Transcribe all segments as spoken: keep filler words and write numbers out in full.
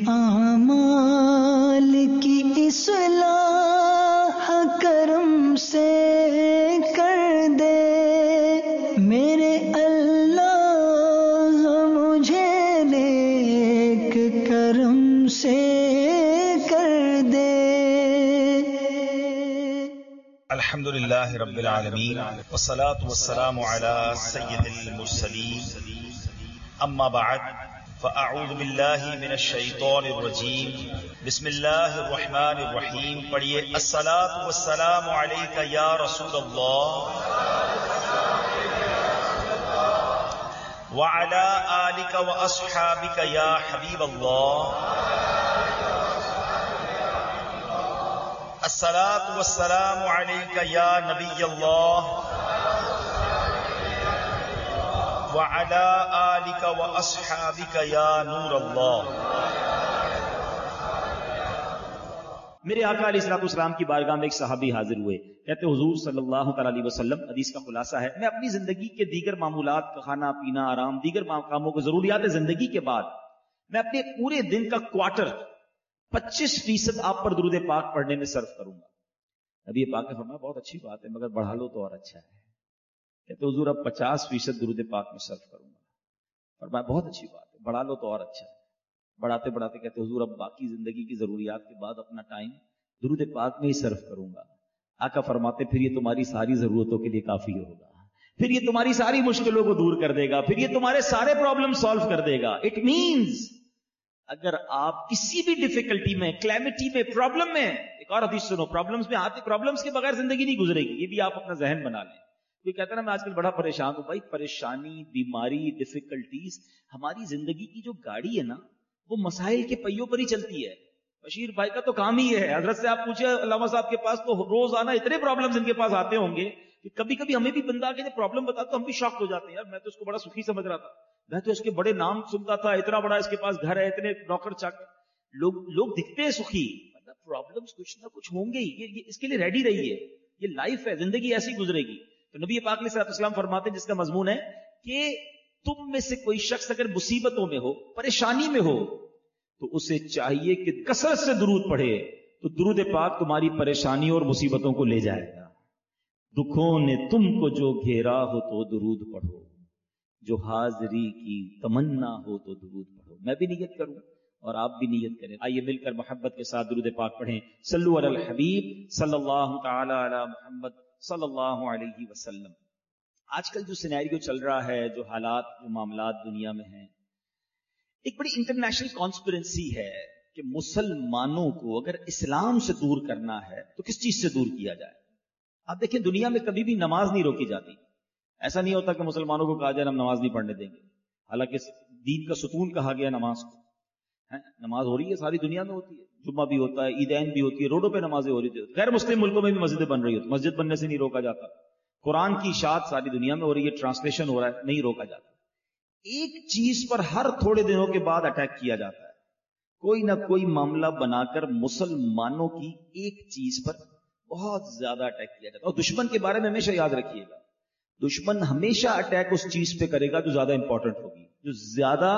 اعمال کی اصلاح کرم سے کر دے میرے اللہ، مجھے نیک کرم سے کر دے۔ الحمدللہ رب العالمین والصلاة والسلام علی سید المرسلین، اما بعد فاعوذ باللہ من الشیطان الرجیم، بسم اللہ الرحمن الرحیم۔ پڑھیے الصلاۃ والسلام علیک یا رسول اللہ وعلی آلک واصحابک یا حبیب اللہ، الصلاۃ والسلام علیک یا نبی اللہ وعلی آلک واصحابک یا نور اللہ۔ میرے آقا علیہ الصلوۃ والسلام کی بارگاہ میں ایک صحابی حاضر ہوئے، کہتے حضور صلی اللہ تعالی علیہ وسلم، حدیث کا خلاصہ ہے، میں اپنی زندگی کے دیگر معمولات، کھانا پینا، آرام، دیگر کاموں کو، ضروریات زندگی کے بعد میں اپنے پورے دن کا کوارٹر پچیس فیصد آپ پر درود پاک پڑھنے میں صرف کروں گا۔ نبی پاک نے فرمایا بہت اچھی بات ہے، مگر بڑھا لو تو اور اچھا ہے۔ کہتے حضور اب پچاس فیصد درود پاک میں صرف کروں گا۔ فرمایا بہت اچھی بات ہے، بڑھا لو تو اور اچھا ہے۔ بڑھاتے بڑھاتے کہتے حضور اب باقی زندگی کی ضروریات کے بعد اپنا ٹائم درود پاک میں ہی صرف کروں گا۔ آقا فرماتے پھر یہ تمہاری ساری ضرورتوں کے لیے کافی ہوگا، پھر یہ تمہاری ساری مشکلوں کو دور کر دے گا، پھر یہ تمہارے سارے پرابلم سالو کر دے گا۔ اٹ مینز اگر آپ کسی بھی ڈیفیکلٹی میں، کلیمٹی میں، پرابلم میں، ایک اور حدیث سنو، پرابلمز میں آتے، پرابلمز کے بغیر زندگی نہیں گزرے گی، یہ بھی آپ اپنا ذہن بنا لیں۔ کوئی کہتا ہے نا میں آج کل بڑا پریشان ہوں، بھائی پریشانی، بیماری، ڈیفیکلٹیز ہماری زندگی کی جو گاڑی ہے نا وہ مسائل کے پہیوں پر ہی چلتی ہے۔ بشیر بھائی کا تو کام ہی ہے، حضرت سے آپ پوچھے علامہ صاحب کے پاس تو روزانہ اتنے پرابلمز ان کے پاس آتے ہوں گے کہ کبھی کبھی ہمیں بھی بندہ آگے پرابلم بتا تو ہم بھی شاک ہو جاتے ہیں، یار میں تو اس کو بڑا سخی سمجھ رہا تھا، میں تو اس کے بڑے نام سنتا تھا، اتنا بڑا اس کے پاس گھر ہے، اتنے نوکر چاکر، لوگ لوگ دکھتے ہیں سخی، مطلب پرابلمز کچھ نہ کچھ ہوں گے ہی، یہ اس کے لیے ریڈی رہیے، یہ لائف ہے، زندگی ایسی گزرے گی۔ تو نبی پاک علیہ الصلوۃ والسلام فرماتے ہیں، جس کا مضمون ہے کہ تم میں سے کوئی شخص اگر مصیبتوں میں ہو، پریشانی میں ہو، تو اسے چاہیے کہ کثرت سے درود پڑھے، تو درود پاک تمہاری پریشانیوں اور مصیبتوں کو لے جائے گا۔ دکھوں نے تم کو جو گھیرا ہو تو درود پڑھو، جو حاضری کی تمنا ہو تو درود پڑھو۔ میں بھی نیت کروں اور آپ بھی نیت کریں، آئیے مل کر محبت کے ساتھ درود پاک پڑھیں۔ صلو علی الحبیب صلی اللہ تعالی علی محمد صلی اللہ علیہ وسلم۔ آج کل جو سینیریو چل رہا ہے، جو حالات، جو معاملات دنیا میں ہیں، ایک بڑی انٹرنیشنل کانسپیرنسی ہے کہ مسلمانوں کو اگر اسلام سے دور کرنا ہے تو کس چیز سے دور کیا جائے۔ آپ دیکھیں دنیا میں کبھی بھی نماز نہیں روکی جاتی، ایسا نہیں ہوتا کہ مسلمانوں کو کہا جائے ہم نماز نہیں پڑھنے دیں گے، حالانکہ دین کا ستون کہا گیا نماز کو۔ نماز ہو رہی ہے، ساری دنیا میں ہوتی ہے، جمعہ بھی ہوتا ہے، عیدین بھی ہوتی ہے، روڈوں پہ نمازیں ہو رہی تھی، غیر مسلم ملکوں میں بھی مسجدیں بن رہی ہوتی، مسجد بننے سے نہیں روکا جاتا۔ قرآن کی اشاعت ساری دنیا میں ہو رہی ہے، ٹرانسلیشن ہو رہا ہے، نہیں روکا جاتا۔ ایک چیز پر ہر تھوڑے دنوں کے بعد اٹیک کیا جاتا ہے، کوئی نہ کوئی معاملہ بنا کر مسلمانوں کی ایک چیز پر بہت زیادہ اٹیک کیا جاتا ہے۔ اور دشمن کے بارے میں ہمیشہ یاد رکھیے گا، دشمن ہمیشہ اٹیک اس چیز پہ کرے گا جو زیادہ امپورٹنٹ ہوگی، جو زیادہ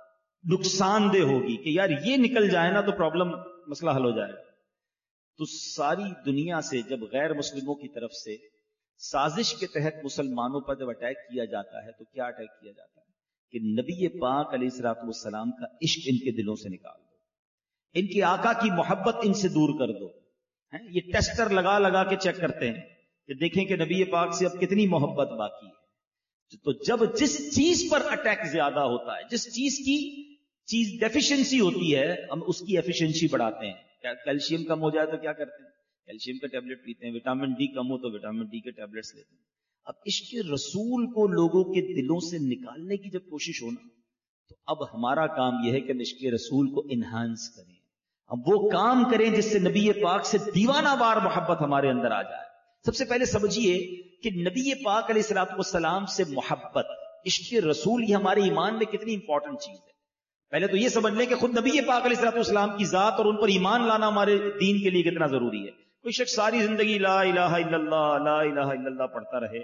نقصان دہ ہوگی، کہ یار یہ نکل جائے نا تو پرابلم، مسئلہ حل ہو جائے گا۔ تو ساری دنیا سے جب غیر مسلموں کی طرف سے سازش کے تحت مسلمانوں پر جب اٹیک کیا جاتا ہے تو کیا اٹیک کیا جاتا ہے کہ نبی پاک علیہ الصلوۃ والسلام کا عشق ان کے دلوں سے نکال دو، ان کے آقا کی محبت ان سے دور کر دو۔ یہ ٹیسٹر لگا لگا کے چیک کرتے ہیں کہ دیکھیں کہ نبی پاک سے اب کتنی محبت باقی ہے۔ تو جب جس چیز پر اٹیک زیادہ ہوتا ہے، جس چیز کی چیز ڈیفیشنسی ہوتی ہے، ہم اس کی ایفیشنسی بڑھاتے ہیں۔ کیلشیم کم ہو جائے تو کیا کرتے ہیں؟ کیلشیم کا ٹیبلٹ پیتے ہیں، وٹامن ڈی کم ہو تو وٹامن ڈی کے ٹیبلٹس لیتے ہیں۔ اب عشق رسول کو لوگوں کے دلوں سے نکالنے کی جب کوشش ہونا، تو اب ہمارا کام یہ ہے کہ عشق رسول کو انہانس کریں، ہم وہ کام کریں جس سے نبی پاک سے دیوانہ وار محبت ہمارے اندر آ جائے۔ سب سے پہلے سمجھیے کہ نبی پاک علیہ الصلوۃ والسلام سے محبت، عشق رسول، یہ ہمارے ایمان میں کتنی امپورٹنٹ چیز ہے۔ پہلے تو یہ سمجھ لیں کہ خود نبی پاک علیہ الصلوۃ والسلام کی ذات اور ان پر ایمان لانا ہمارے دین کے لیے کتنا ضروری ہے۔ کوئی شخص ساری زندگی لا الہ الا اللہ لا الہ الا اللہ پڑھتا رہے،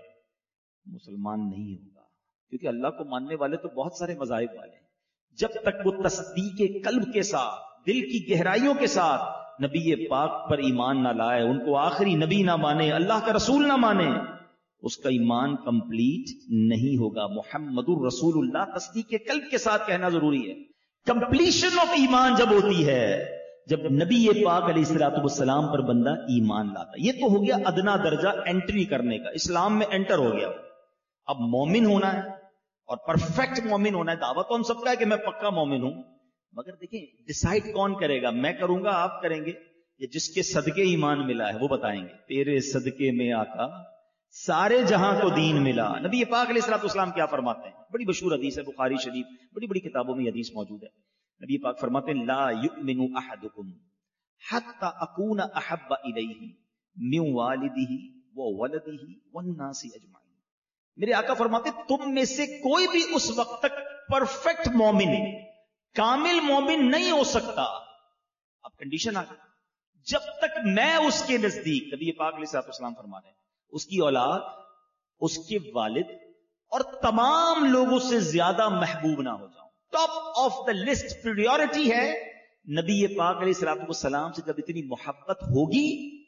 مسلمان نہیں ہوگا، کیونکہ اللہ کو ماننے والے تو بہت سارے مذاہب والے ہیں۔ جب تک وہ تصدیق قلب کے ساتھ، دل کی گہرائیوں کے ساتھ نبی پاک پر ایمان نہ لائے، ان کو آخری نبی نہ مانے، اللہ کا رسول نہ مانے، اس کا ایمان کمپلیٹ نہیں ہوگا. محمد الرسول اللہ تصدیق قلب کے ساتھ کہنا ضروری ہے. کمپلیشن آف ایمان جب ہوتی ہے جب نبی پاک علیہ الصلوۃ والسلام پر بندہ ایمان لاتا ہے. یہ تو ہو گیا ادنا درجہ انٹری کرنے کا، اسلام میں انٹر ہو گیا. اب مومن ہونا ہے اور پرفیکٹ مومن ہونا ہے. دعویٰ تو ہم سب کا ہے کہ میں پکا مومن ہوں، مگر دیکھیں ڈیسائیڈ کون کرے گا؟ میں کروں گا، آپ کریں گے، یا جس کے صدقے ایمان ملا ہے وہ بتائیں گے. تیرے صدقے میں آقا سارے جہاں کو دین ملا. نبی پاک علیہ الصلوۃ والسلام کیا فرماتے ہیں؟ بڑی مشہور حدیث ہے، بخاری شریف، بڑی بڑی کتابوں میں یہ حدیث موجود ہے. نبی پاک فرماتے ہیں لا یؤمن احدکم حتی اکون احب الیہ من والدہ وولدہ والناس اجمعین. میرے آقا فرماتے تم میں سے کوئی بھی اس وقت تک پرفیکٹ مومن، کامل مومن نہیں ہو سکتا. اب کنڈیشن آ گئی، جب تک میں اس کے نزدیک، نبی پاک علیہ الصلوۃ والسلام فرما رہے ہیں، اس کی اولاد، اس کے والد اور تمام لوگوں سے زیادہ محبوب نہ ہو جاؤں. Top of the list priority ہے. نبی پاک علیہ الصلوۃ والسلام سے جب اتنی محبت ہوگی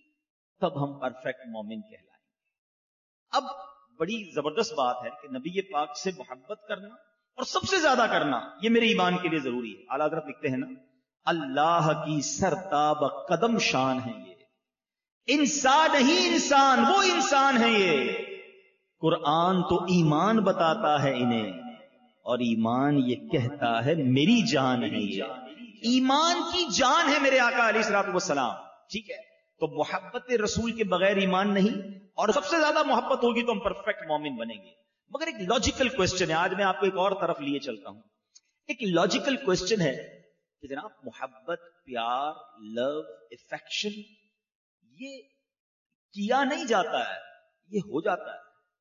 تب ہم پرفیکٹ مومن کہلائیں گے. اب بڑی زبردست بات ہے کہ نبی پاک سے محبت کرنا اور سب سے زیادہ کرنا یہ میرے ایمان کے لیے ضروری ہے. اعلیٰ حضرت لکھتے ہیں نا، اللہ کی سرتاب قدم شان ہے یہ، انسان نہیں انسان، وہ انسان ہے یہ. قرآن تو ایمان بتاتا ہے انہیں، اور ایمان یہ کہتا ہے میری جان ہے یہ. ایمان کی جان ہے میرے آقا علیہ الصلوۃ والسلام. ٹھیک ہے، تو محبت رسول کے بغیر ایمان نہیں، اور سب سے زیادہ محبت ہوگی تو ہم پرفیکٹ مومن بنیں گے. مگر ایک لاجیکل کوسچن ہے، آج میں آپ کو ایک اور طرف لیے چلتا ہوں. ایک لاجیکل کوسچن ہے کہ جناب محبت، پیار، لو، افیکشن یہ کیا نہیں جاتا ہے، یہ ہو جاتا ہے.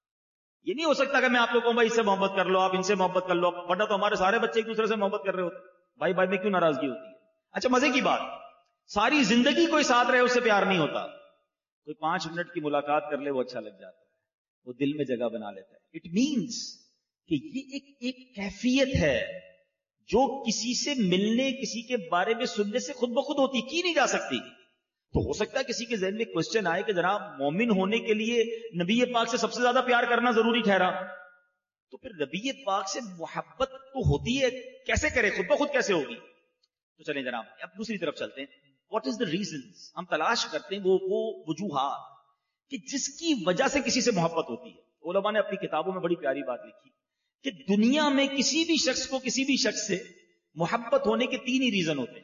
یہ نہیں ہو سکتا کہ میں آپ کو کہوں بھائی اس سے محبت کر لو، آپ ان سے محبت کر لو، ورنہ تو ہمارے سارے بچے ایک دوسرے سے محبت کر رہے ہوتے. بھائی بھائی میں کیوں ناراضگی ہوتی ہے؟ اچھا مزے کی بات، ساری زندگی کوئی ساتھ رہے اس سے پیار نہیں ہوتا. کوئی پانچ منٹ کی ملاقات کر لے وہ اچھا لگ جاتا ہے، وہ دل میں جگہ بنا لیتا ہے. اٹ مینس کہ یہ ایک ایک کیفیت ہے جو کسی سے ملنے، کسی کے بارے میں سننے سے خود بخود ہوتی، کی نہیں جا سکتی. تو ہو سکتا ہے کسی کے ذہن میں کوسچن آئے کہ جناب مومن ہونے کے لیے نبی پاک سے سب سے زیادہ پیار کرنا ضروری ٹھہرا، تو پھر نبی پاک سے محبت تو ہوتی ہے، کیسے کرے، خود بخود کیسے ہوگی؟ تو چلیں جناب اب دوسری طرف چلتے ہیں. What is the reasons? ہم تلاش کرتے ہیں وہ وہ وجوہات کہ جس کی وجہ سے کسی سے محبت ہوتی ہے. علماء نے اپنی کتابوں میں بڑی پیاری بات لکھی کہ دنیا میں کسی بھی شخص کو کسی بھی شخص سے محبت ہونے کے تین ہی ریزن ہوتے ہیں.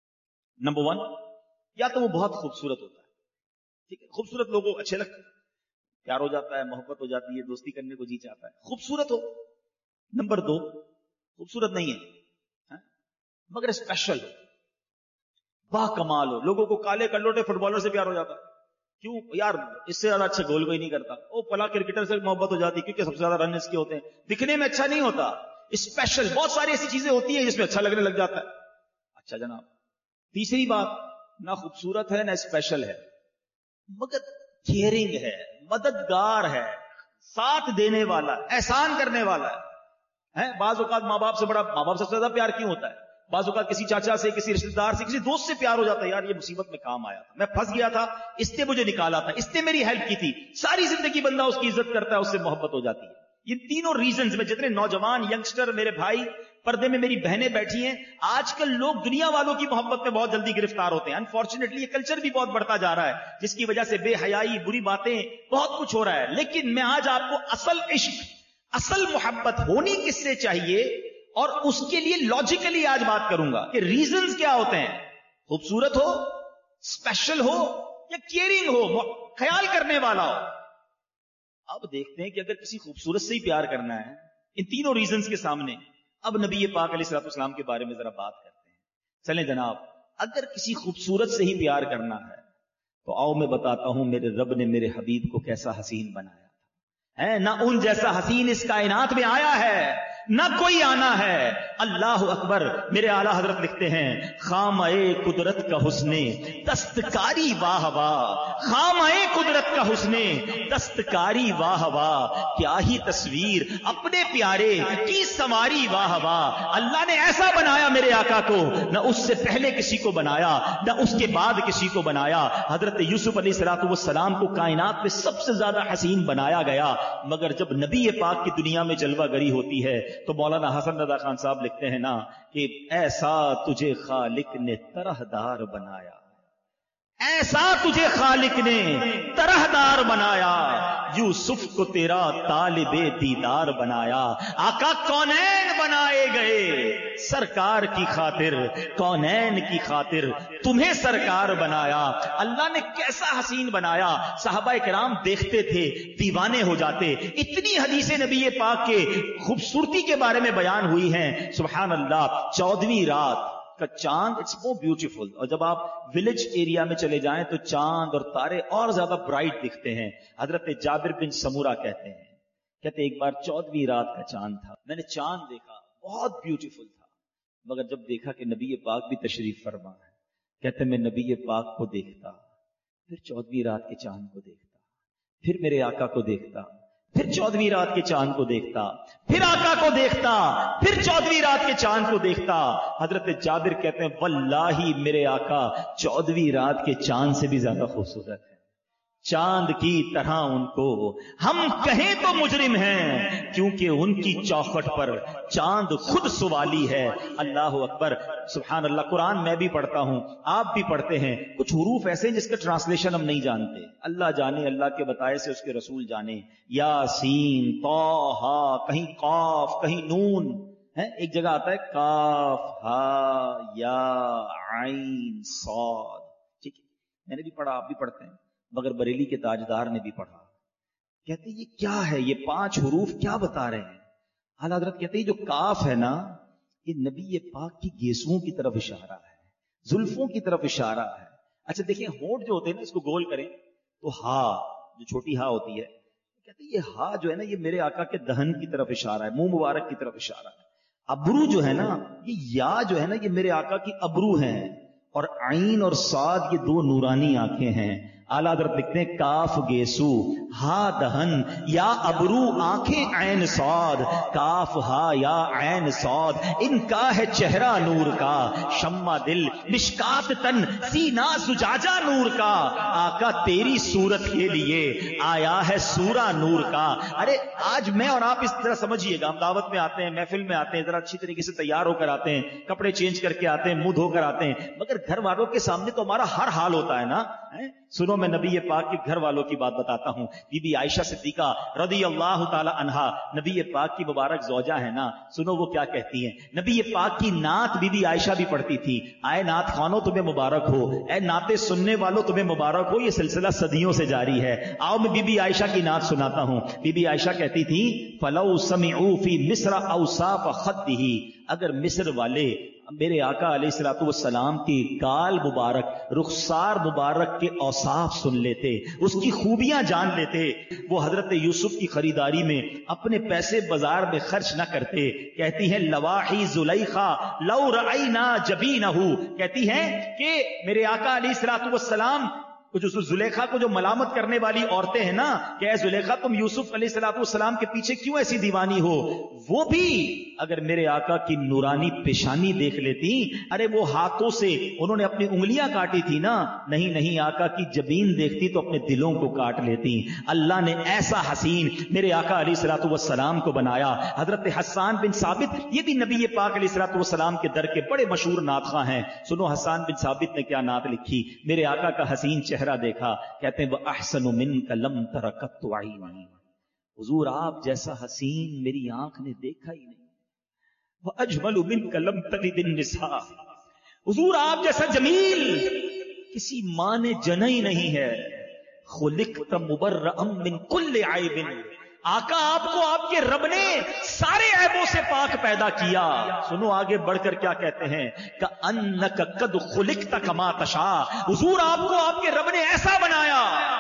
نمبر ون، یا تو وہ بہت خوبصورت ہوتا ہے. ٹھیک ہے، خوبصورت لوگوں کو اچھے لگتے ہیں، پیار ہو جاتا ہے، محبت ہو جاتی ہے، دوستی کرنے کو جی چاہتا ہے، خوبصورت ہو. نمبر دو، خوبصورت نہیں ہے مگر اسپیشل ہو، با کمال ہو. لوگوں کو کالے کلوٹے فٹ بالر سے پیار ہو جاتا ہے، کیوں یار اس سے زیادہ اچھا گول کوئی نہیں کرتا. وہ پلا کرکٹر سے محبت ہو جاتی کیونکہ سب سے زیادہ رن اس کے ہوتے ہیں، دکھنے میں اچھا نہیں ہوتا، اسپیشل. بہت ساری ایسی چیزیں ہوتی ہیں جس میں اچھا لگنے لگ جاتا ہے. اچھا جناب، تیسری بات، نہ خوبصورت ہے نہ اسپیشل ہے مگر کیئرنگ ہے، مددگار ہے، ساتھ دینے والا، احسان کرنے والا ہے. بعض اوقات ماں باپ سے بڑا ماں باپ سے زیادہ پیار کیوں ہوتا ہے؟ بعض اوقات کسی چاچا سے، کسی رشتے دار سے، کسی دوست سے پیار ہو جاتا ہے، یار یہ مصیبت میں کام آیا تھا، میں پھنس گیا تھا، اس نے مجھے نکالا تھا، اس نے میری ہیلپ کی تھی. ساری زندگی بندہ اس کی عزت کرتا ہے، اس سے محبت ہو جاتی ہے. یہ تینوں ریزنز میں جتنے نوجوان ینگسٹر میرے بھائی پردے میں میری بہنیں بیٹھی ہیں، آج کل لوگ دنیا والوں کی محبت میں بہت جلدی گرفتار ہوتے ہیں. انفارچونیٹلی یہ کلچر بھی بہت بڑھتا جا رہا ہے جس کی وجہ سے بے حیائی، بری باتیں، بہت کچھ ہو رہا ہے. لیکن میں آج آپ کو اصل عشق، اصل محبت ہونی کس سے چاہیے اور اس کے لیے لاجیکلی آج بات کروں گا کہ ریزنز کیا ہوتے ہیں. خوبصورت ہو، اسپیشل ہو یا کیئرنگ ہو، خیال کرنے والا ہو. اب دیکھتے ہیں کہ اگر کسی خوبصورت سے ہی پیار کرنا ہے ان تینوں ریزنز کے سامنے، اب نبی پاک علیہ الصلوۃ والسلام کے بارے میں ذرا بات کرتے ہیں. چلیں جناب، اگر کسی خوبصورت سے ہی پیار کرنا ہے تو آؤ میں بتاتا ہوں میرے رب نے میرے حبیب کو کیسا حسین بنایا ہے. نہ ان جیسا حسین اس کائنات میں آیا ہے، نہ کوئی آنا ہے. اللہ اکبر. میرے اعلیٰ حضرت لکھتے ہیں خامہ قدرت کا حسن دستکاری واہ واہ، خامہ قدرت کا حسن دستکاری واہ واہ، کیا ہی تصویر اپنے پیارے کی سواری واہ واہ. اللہ نے ایسا بنایا میرے آقا کو، نہ اس سے پہلے کسی کو بنایا نہ اس کے بعد کسی کو بنایا. حضرت یوسف علیہ الصلوۃ والسلام کو کائنات میں سب سے زیادہ حسین بنایا گیا، مگر جب نبی پاک کی دنیا میں جلوہ گری ہوتی ہے تو مولانا حسن رضا خان صاحب لکھتے ہیں نا کہ ایسا تجھے خالق نے طرح دار بنایا، ایسا تجھے خالق نے طرح دار بنایا، یوسف کو تیرا طالب دیدار بنایا. آقا کونین بنائے گئے سرکار کی خاطر، کونین کی خاطر تمہیں سرکار بنایا. اللہ نے کیسا حسین بنایا، صحابہ کرام دیکھتے تھے دیوانے ہو جاتے. اتنی حدیثیں نبی پاک کے خوبصورتی کے بارے میں بیان ہوئی ہیں، سبحان اللہ. چودہویں رات کا چاند اٹس مور بیوٹیفل، اور جب آپ ولیج ایریا میں چلے جائیں تو چاند اور تارے اور زیادہ برائٹ دکھتے ہیں. حضرت جابر بن سمورہ کہتے ہیں، کہتے ایک بار چودہویں رات کا چاند تھا، میں نے چاند دیکھا بہت بیوٹیفل تھا، مگر جب دیکھا کہ نبی پاک بھی تشریف فرما ہے، کہتے میں نبی پاک کو دیکھتا، پھر چودہویں رات کے چاند کو دیکھتا، پھر میرے آقا کو دیکھتا، پھر چودہویں رات کے چاند کو دیکھتا، پھر آقا کو دیکھتا، پھر چودہویں رات کے چاند کو دیکھتا. حضرت جابر کہتے ہیں واللہ میرے آقا چودہویں رات کے چاند سے بھی زیادہ خوبصورت ہے. چاند کی طرح ان کو ہم کہیں تو مجرم ہیں، کیونکہ ان کی چوکھٹ پر چاند خود سوالی ہے. اللہ اکبر، سبحان اللہ. قرآن میں بھی پڑھتا ہوں، آپ بھی پڑھتے ہیں. کچھ حروف ایسے ہیں جس کا ٹرانسلیشن ہم نہیں جانتے، اللہ جانے، اللہ کے بتائے سے اس کے رسول جانے. یاسین، طٰہٰ، کہیں قاف، کہیں نون ہے، ایک جگہ آتا ہے کاف ہا یا عین صاد. ٹھیک ہے، میں نے بھی پڑھا، آپ بھی پڑھتے ہیں، مگر بریلی کے تاجدار نے بھی پڑھا. کہتے یہ کیا ہے، یہ پانچ حروف کیا بتا رہے ہیں؟ اعلیٰ حضرت کہتے ہیں جو کاف ہے نا، یہ نبی پاک کی گیسوؤں کی طرف اشارہ ہے، زلفوں کی طرف اشارہ ہے. اچھا دیکھیں، ہونٹ جو ہوتے ہیں نا، اس کو گول کریں تو ہا، جو چھوٹی ہا ہوتی ہے، کہتے ہیں یہ ہا جو ہے نا، یہ میرے آقا کے دہن کی طرف اشارہ ہے، منہ مبارک کی طرف اشارہ ہے. ابرو جو ہے نا، یہ یا جو ہے نا، یہ میرے آقا کی ابرو ہیں، اور عین اور صاد یہ دو نورانی آنکھیں ہیں. اعلیٰ حضرت لکھتے ہیں کاف گیسو، ہا دہن، یا ابرو آنکھیں عین صاد، کاف ہا یا عین صاد، ان کا ہے چہرہ نور کا، شمع دل مشکات تن، سینہ زجاجہ نور کا. آقا تیری صورت کے لیے آیا ہے سورہ نور کا. ارے آج میں اور آپ اس طرح سمجھیے گا، ہم دعوت میں آتے ہیں، محفل میں آتے ہیں، ذرا اچھی طریقے سے تیار ہو کر آتے ہیں، کپڑے چینج کر کے آتے ہیں، منہ دھو کر آتے ہیں، مگر گھر والوں کے سامنے تو ہمارا ہر حال ہوتا ہے نا. سنو میں نبی پاک کے گھر والوں کی بات بتاتا ہوں. بی بی عائشہ صدیقہ رضی اللہ تعالی عنہا نبی پاک کی مبارک زوجہ ہے نا. سنو وہ کیا کہتی ہیں. نبی پاک کی نعت بی بی عائشہ بھی پڑھتی تھی. آئے نعت خوانوں تمہیں مبارک ہو، اے نعتیں سننے والوں تمہیں مبارک ہو، یہ سلسلہ صدیوں سے جاری ہے. آؤ میں بی بی عائشہ کی نعت سناتا ہوں. بی بی عائشہ کہتی تھی فلو سمعوا فی مصر اوصاف خدہ، اگر مصر والے میرے آقا علیہ الصلوۃ والسلام کی گال مبارک، رخسار مبارک کے اوصاف سن لیتے، اس کی خوبیاں جان لیتے، وہ حضرت یوسف کی خریداری میں اپنے پیسے بازار میں خرچ نہ کرتے. کہتی ہیں لواحی زلیخا لو رأینا جبینہ، کہتی ہیں کہ میرے آقا علیہ الصلوۃ والسلام جو زلیخا کو جو ملامت کرنے والی عورتیں ہیں نا کہ اے زلیخا تم یوسف علیہ الصلوۃ والسلام کے پیچھے کیوں ایسی دیوانی ہو، وہ بھی اگر میرے آقا کی نورانی پیشانی دیکھ لیتی، ارے وہ ہاتھوں سے انہوں نے اپنی انگلیاں کاٹی تھی نا، نہیں نہیں آقا کی جبین دیکھتی تو اپنے دلوں کو کاٹ لیتی. اللہ نے ایسا حسین میرے آقا علیہ الصلوۃ والسلام کو بنایا. حضرت حسان بن ثابت یہ بھی نبی پاک علیہ الصلوۃ والسلام کے در کے بڑے مشہور نعت خواں ہیں. سنو حسان بن ثابت نے کیا نعت لکھی. میرے آقا کا حسین چہرہ دیکھا، کہتے ہیں وَأَحْسَنُ مِنْكَ لَمْ تَرَ قَطُّ عَيْنِي، حضور آپ جیسا حسین میری آنکھ نے دیکھا ہی نہیں. وَأَجْمَلُ مِنْكَ لَمْ تَلِدِ النِّسَاءُ، حضور آپ جیسا جمیل کسی ماں نے جنا ہی نہیں ہے. خُلِقْتَ مُبَرَّأً مِنْ كُلِّ عَيْبٍ، آقا آپ کو آپ کے رب نے سارے عیبوں سے پاک پیدا کیا. سنو آگے بڑھ کر کیا کہتے ہیں کَأَنَّكَ قَدْ خُلِقْتَ كَمَا تَشَاءُ، حضور آپ کو آپ کے رب نے ایسا بنایا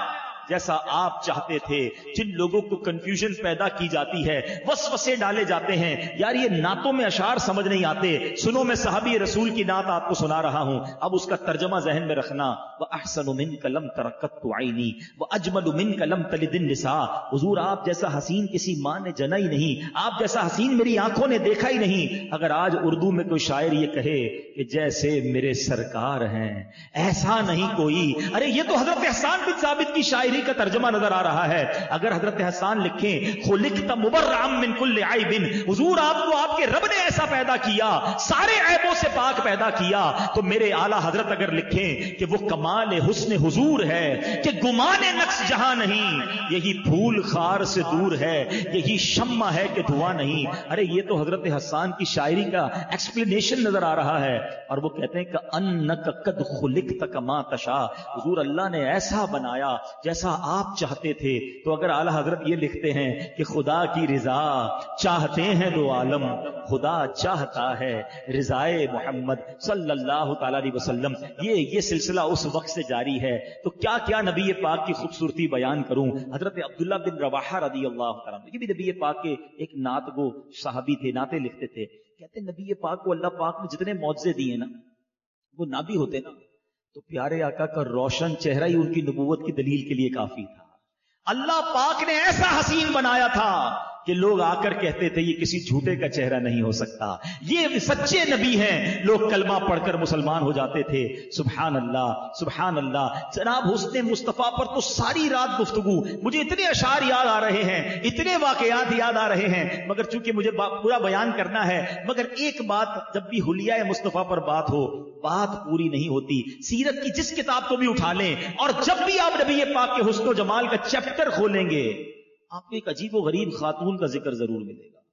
جیسا آپ چاہتے تھے. جن لوگوں کو کنفیوژن پیدا کی جاتی ہے, وسوسے ڈالے جاتے ہیں, یار یہ نعتوں میں اشعار سمجھ نہیں آتے, سنو میں صحابی رسول کی نعت آپ کو سنا رہا ہوں, اب اس کا ترجمہ ذہن میں رکھنا. وَأَحْسَنُ مِنْكَ لَمْ تَرَقَّتُ عَيْنِي وَأَجْمَلُ مِنْكَ لَمْ تَلِدِ النِّسَاءُ. حضور آپ جیسا حسین کسی ماں نے جنا ہی نہیں, آپ جیسا حسین میری آنکھوں نے دیکھا ہی نہیں. اگر آج اردو میں کوئی شاعر یہ کہے کہ جیسے میرے سرکار ہیں ایسا نہیں کوئی, ارے یہ تو حضرت حسان بن ثابت کی شاعری کا ترجمہ نظر آ رہا ہے. اگر حضرت حسان لکھیں خلقت مبرعا من کل عیب, حضور آپ کو آپ کے رب نے ایسا پیدا کیا, سارے عیبوں سے پاک پیدا کیا, تو میرے اعلیٰ حضرت اگر لکھیں کہ وہ کمال حسن حضور ہے کہ گمان نقص جہاں نہیں, یہی پھول خار سے دور ہے, یہی شمع ہے کہ دھواں نہیں. ارے یہ تو حضرت حسان کی شاعری کا ایکسپلینیشن نظر آ رہا ہے. اور وہ کہتے ہیں کہ انک قد خلقت کما تشاء, حضور اللہ نے ایسا بنایا جیسا آپ چاہتے تھے. تو اگر اعلیٰ حضرت یہ لکھتے ہیں کہ خدا کی رضا چاہتے ہیں دو عالم, خدا چاہتا ہے رضائے محمد صلی اللہ تعالی علیہ وسلم. یہ یہ سلسلہ اس وقت سے جاری ہے. تو کیا کیا نبی پاک کی خوبصورتی بیان کروں. حضرت عبداللہ بن رواحہ رضی اللہ تعالیٰ عنہ, یہ بھی نبی پاک کے ایک نعت گو صحابی تھے, نعتیں لکھتے تھے. کہتے ہیں نبی پاک کو اللہ پاک نے جتنے معجزے دیے نا, وہ نہ بھی ہوتے نا تو پیارے آقا کا روشن چہرہ ہی ان کی نبوت کی دلیل کے لیے کافی تھا. اللہ پاک نے ایسا حسین بنایا تھا کہ لوگ آ کر کہتے تھے یہ کسی جھوٹے کا چہرہ نہیں ہو سکتا, یہ سچے نبی ہیں. لوگ کلمہ پڑھ کر مسلمان ہو جاتے تھے. سبحان اللہ سبحان اللہ. جناب حسن مصطفیٰ پر تو ساری رات گفتگو, مجھے اتنے اشعار یاد آ رہے ہیں, اتنے واقعات یاد آ رہے ہیں, مگر چونکہ مجھے پورا بیان کرنا ہے, مگر ایک بات, جب بھی حلیہ مصطفیٰ پر بات ہو بات پوری نہیں ہوتی. سیرت کی جس کتاب کو بھی اٹھا لیں اور جب بھی آپ نبی پاک کے حسن و جمال کا چیپٹر کھولیں گے, آپ کو ایک عجیب و غریب خاتون کا ذکر ضرور ملے گا.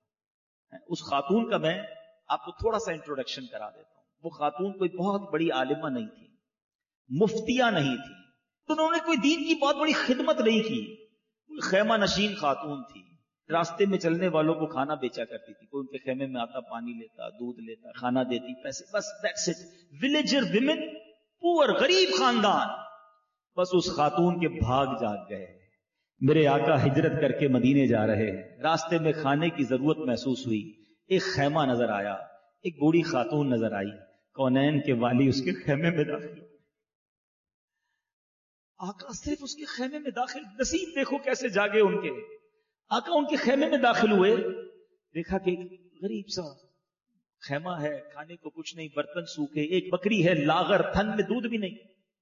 اس خاتون کا میں آپ کو تھوڑا سا انٹروڈکشن کرا دیتا ہوں. وہ خاتون کوئی بہت بڑی عالمہ نہیں تھی, مفتیہ نہیں تھی, انہوں نے کوئی دین کی بہت بڑی خدمت نہیں کی. خیمہ نشین خاتون تھی, راستے میں چلنے والوں کو کھانا بیچا کرتی تھی. کوئی ان کے خیمے میں آتا, پانی لیتا, دودھ لیتا, کھانا دیتی, پیسے, بس دیٹس اٹ. ولیجر ویمن, پور, غریب خاندان. بس اس خاتون کے بھاگ جاگ گئے. میرے آقا ہجرت کر کے مدینے جا رہے ہیں, راستے میں کھانے کی ضرورت محسوس ہوئی, ایک خیمہ نظر آیا, ایک بوڑھی خاتون نظر آئی. کونین کے والی اس کے خیمے میں داخل ہوئے. آقا صرف اس کے خیمے میں داخل, نصیب دیکھو کیسے جاگے ان کے. آقا ان کے خیمے میں داخل ہوئے, دیکھا کہ ایک غریب سا خیمہ ہے, کھانے کو کچھ نہیں, برتن سوکھے, ایک بکری ہے لاغر, تھن میں دودھ بھی نہیں.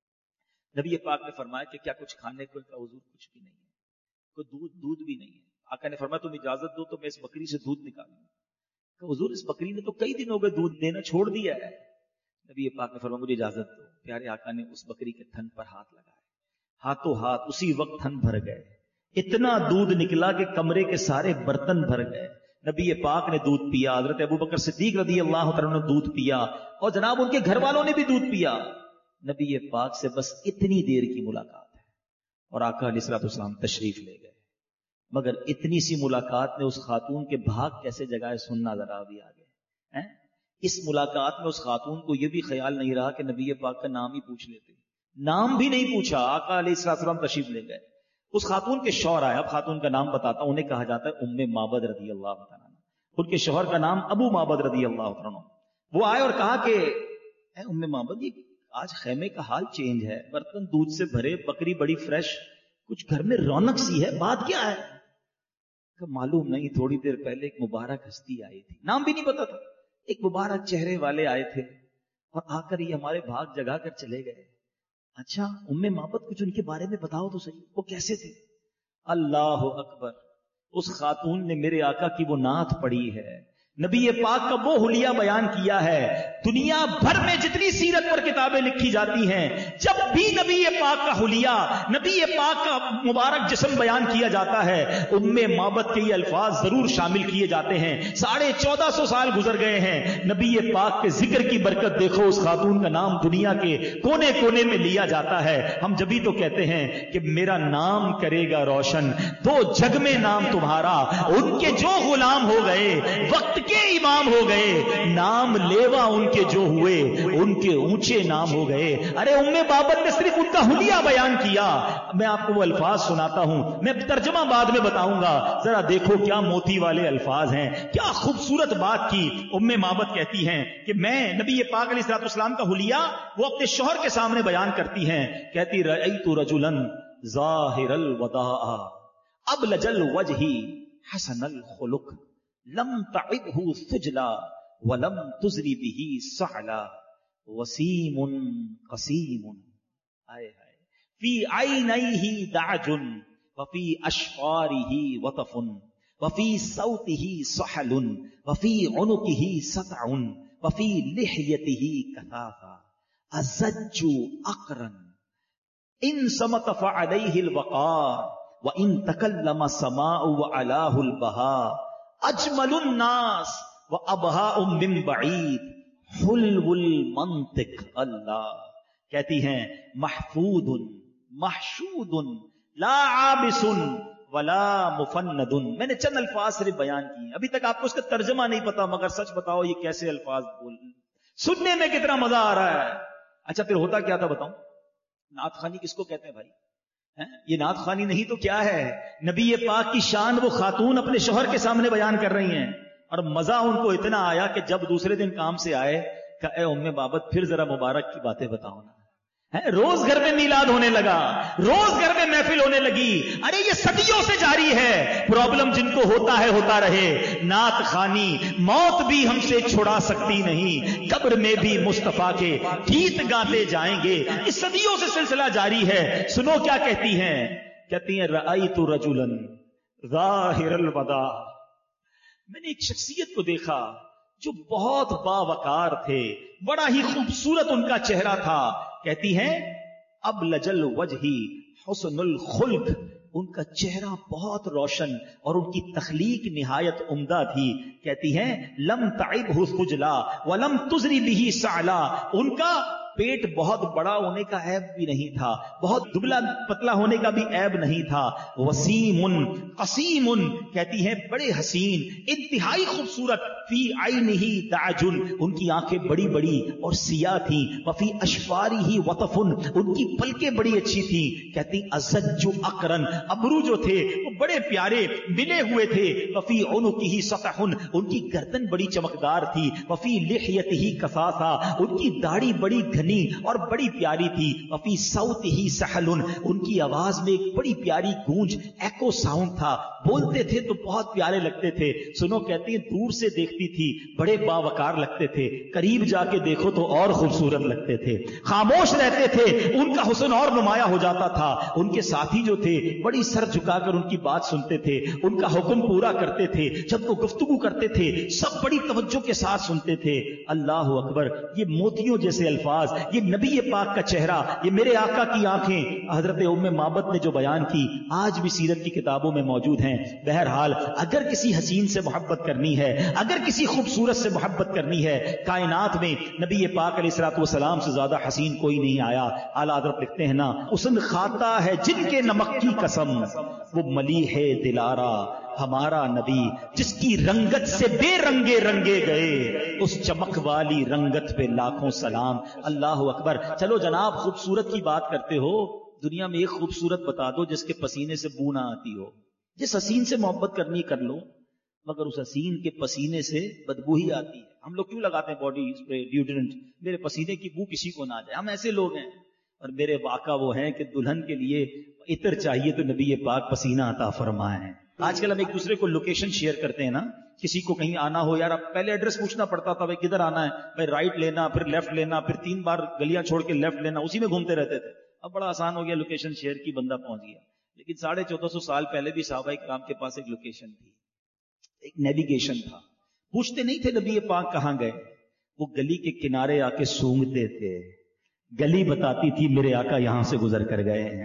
نبی پاک نے فرمایا کہ کیا کچھ کھانے کو؟ کا حضور کچھ بھی نہیں ہے, کوئی دودھ دودھ بھی نہیں ہے. آقا نے فرمایا تم اجازت دو تو میں اس بکری سے دودھ نکالوں. کہ حضور اس بکری نے تو کئی دن ہو گئے دودھ دینا چھوڑ دیا ہے. نبی پاک نے فرمایا مجھے اجازت دو. پیارے آقا نے اس بکری کے تھن پر ہاتھ لگایا, ہاتھوں ہاتھ اسی وقت تھن بھر گئے. اتنا دودھ نکلا کہ کمرے کے سارے برتن بھر گئے. نبی پاک نے دودھ پیا, حضرت ابوبکر صدیق رضی اللہ تعالیٰ نے دودھ پیا, اور جناب ان کے گھر والوں نے بھی دودھ پیا. نبی پاک سے بس اتنی دیر کی ملاقات ہے اور آقا علیہ الصلوۃ والسلام تشریف لے گئے. مگر اتنی سی ملاقات نے اس خاتون کے بھاگ کیسے جگائے سننا ذرا بھی آگے. اس ملاقات میں اس خاتون کو یہ بھی خیال نہیں رہا کہ نبی پاک کا نام ہی پوچھ لیتے, نام بھی نہیں پوچھا. آقا علیہ الصلوۃ والسلام تشریف لے گئے. اس خاتون کے شوہر آئے, اب خاتون کا نام بتاتا ہوں, انہیں کہا جاتا ہے ام معبد رضی اللہ تعالیٰ عنہ. ان کے شوہر کا نام ابو معبد رضی اللہ تعالیٰ عنہ. وہ آئے اور کہا کہ اے ام معبد, یہ آج خیمے کا حال چینج ہے, برتن دودھ سے بھرے, بکری بڑی فریش, کچھ گھر میں رونق سی ہے, بات کیا ہے؟ کہ معلوم نہیں, تھوڑی دیر پہلے ایک مبارک ہستی آئی تھی, نام بھی نہیں پتا تھا, ایک مبارک چہرے والے آئے تھے اور آ کر یہ ہمارے بھاگ جگا کر چلے گئے. اچھا ام معبد کچھ ان کے بارے میں بتاؤ تو صحیح, وہ کیسے تھے؟ اللہ اکبر, اس خاتون نے میرے آقا کی وہ نعت پڑھی ہے, نبی پاک کا وہ حلیہ بیان کیا ہے. دنیا بھر میں جتنی سیرت پر کتابیں لکھی جاتی ہیں, جب بھی نبی پاک کا حلیہ, نبی پاک کا مبارک جسم بیان کیا جاتا ہے, ام معبد کے یہ الفاظ ضرور شامل کیے جاتے ہیں. ساڑھے چودہ سو سال گزر گئے ہیں, نبی پاک کے ذکر کی برکت دیکھو, اس خاتون کا نام دنیا کے کونے کونے میں لیا جاتا ہے. ہم جبھی تو کہتے ہیں کہ میرا نام کرے گا روشن, دو جگ میں نام تمہارا, ان کے جو غلام ہو گئے وقت پکے امام ہو گئے، نام لیوا ان کے جو ہوئے ان کے اونچے نام ہو گئے۔ ارے ام بابت نے صرف ان کا حلیہ بیان کیا، میں آپ کو وہ الفاظ سناتا ہوں، میں ترجمہ بعد میں بتاؤں گا، ذرا دیکھو کیا موتی والے الفاظ ہیں، کیا خوبصورت بات کی۔ ام بابت کہتی ہیں کہ میں نبی پاک علیہ الصلوۃ والسلام کا حلیہ وہ اپنے شوہر کے سامنے بیان کرتی ہیں، کہتی رأیت رجلا ظاہر الوداع ابلج الوجہ حسن الخلق لم تعبہ سجلا ولم تزری بہ سعلا وسیم قسیم، آئے آئے فی عینیہ دعج وفی اشفارہ وطف وفی صوتہ سحل وفی عنقہ سطع وفی لحیتہ کثافہ ازج اقرن ان صمت فعلیہ الوقار وان تکلم سماء وعلاه البہاء اجمل الناس وابہاء من بعید حلو المنطق۔ اللہ کہتی ہیں محفوظ محشود لا عابس ولا مفند۔ میں نے چند الفاظ صرف بیان کیے، ابھی تک آپ کو اس کا ترجمہ نہیں پتا، مگر سچ بتاؤ یہ کیسے الفاظ بول، سننے میں کتنا مزہ آ رہا ہے۔ اچھا پھر ہوتا کیا تھا بتاؤں؟ نعت خوانی کس کو کہتے ہیں بھائی؟ یہ نعت خوانی نہیں تو کیا ہے؟ نبی پاک کی شان وہ خاتون اپنے شوہر کے سامنے بیان کر رہی ہیں، اور مزہ ان کو اتنا آیا کہ جب دوسرے دن کام سے آئے کہ اے ام بابت پھر ذرا مبارک کی باتیں بتاؤ نا۔ روز گھر میں میلاد ہونے لگا، روز گھر میں محفل ہونے لگی، ارے یہ صدیوں سے جاری ہے، پرابلم جن کو ہوتا ہے ہوتا رہے، نعت خوانی موت بھی ہم سے چھڑا سکتی نہیں، قبر میں بھی مصطفیٰ کے گیت گاتے جائیں گے، اس صدیوں سے سلسلہ جاری ہے۔ سنو کیا کہتی ہیں، کہتی ہیں رأیت رجلا ظاہر الوداع، میں نے ایک شخصیت کو دیکھا جو بہت باوقار تھے، بڑا ہی خوبصورت ان کا چہرہ تھا۔ کہتی ہیں اب لجل وجہی حسن الخلق، ان کا چہرہ بہت روشن اور ان کی تخلیق نہایت عمدہ تھی۔ کہتی ہیں لم تعبہ سجلا ولم تزری بہ سعلا، ان کا پیٹ بہت بڑا ہونے کا عیب بھی نہیں تھا، بہت دبلا پتلا ہونے کا بھی عیب نہیں تھا۔ وسیم قسیم، کہتی ہے بڑے حسین، انتہائی خوبصورت، فی عینہ دعج، ان کی آنکھیں بڑی بڑی اور سیاہ تھیں، وفی اشفارہ وطف، ان کی پلکیں بڑی اچھی تھیں۔ کہتی ازج اقرن، ابرو جو تھے وہ بڑے پیارے ملے ہوئے تھے، وفی عنقہ سطح، ان کی گردن بڑی چمکدار تھی، وفی لحیتہ کثافہ، ان کی داڑھی بڑی اور بڑی پیاری تھی، وفی صوت ہی سحل، ان کی آواز میں ایک بڑی پیاری گونج ایکو ساؤنڈ تھا، بولتے تھے تو بہت پیارے لگتے تھے۔ سنو کہتی ہیں دور سے دیکھتی تھی بڑے باوقار لگتے تھے، قریب جا کے دیکھو تو اور خوبصورت لگتے تھے، خاموش رہتے تھے ان کا حسن اور نمایاں ہو جاتا تھا۔ ان کے ساتھی جو تھے بڑی سر جھکا کر ان کی بات سنتے تھے، ان کا حکم پورا کرتے تھے، جب وہ گفتگو کرتے تھے سب بڑی توجہ کے ساتھ سنتے تھے۔ اللہ اکبر، یہ موتیوں جیسے الفاظ، یہ نبی پاک کا چہرہ، یہ میرے آقا کی آنکھیں، حضرت ام مابت نے جو بیان کی آج بھی سیرت کی کتابوں میں موجود ہیں۔ بہرحال اگر کسی حسین سے محبت کرنی ہے، اگر کسی خوبصورت سے محبت کرنی ہے، کائنات میں نبی پاک علیہ الصلوۃ والسلام سے زیادہ حسین کوئی نہیں آیا۔ اعلیٰ حضرت لکھتے ہیں نا، حسن کھاتا ہے جن کے نمک کی قسم، وہ ملیح دلارا ہمارا نبی، جس کی رنگت سے بے رنگے رنگے گئے، اس چمک والی رنگت پہ لاکھوں سلام۔ اللہ اکبر۔ چلو جناب خوبصورت کی بات کرتے ہو، دنیا میں ایک خوبصورت بتا دو جس کے پسینے سے بو نہ آتی ہو۔ جس حسین سے محبت کرنی کر لو، مگر اس حسین کے پسینے سے بدبو ہی آتی ہے۔ ہم لوگ کیوں لگاتے ہیں باڈی اسپرے ڈیوڈرنٹ، میرے پسینے کی بو کسی کو نہ آ جائے، ہم ایسے لوگ ہیں۔ اور میرے واقع وہ ہیں کہ دلہن کے لیے عطر چاہیے تو نبی پاک پسینہ عطا فرمائیں۔ آج کل ہم ایک دوسرے کو لوکیشن شیئر کرتے ہیں نا، کسی کو کہیں آنا ہو، یار اب پہلے ایڈریس پوچھنا پڑتا تھا، بھائی کدھر آنا ہے، بھائی رائٹ لینا، پھر لیفٹ لینا، پھر تین بار گلیاں چھوڑ کے لیفٹ لینا، اسی میں گھومتے رہتے تھے۔ اب بڑا آسان ہو گیا، لوکیشن شیئر کی بندہ پہنچ گیا۔ لیکن ساڑھے چودہ سو سال پہلے بھی صحابہ کرام کے پاس ایک لوکیشن تھی، ایک نیویگیشن تھا۔ پوچھتے نہیں تھے نبی پاک کہاں گئے، وہ گلی کے کنارے آ کے سونگتے تھے، گلی بتاتی تھی میرے آقا یہاں سے گزر کر گئے ہیں۔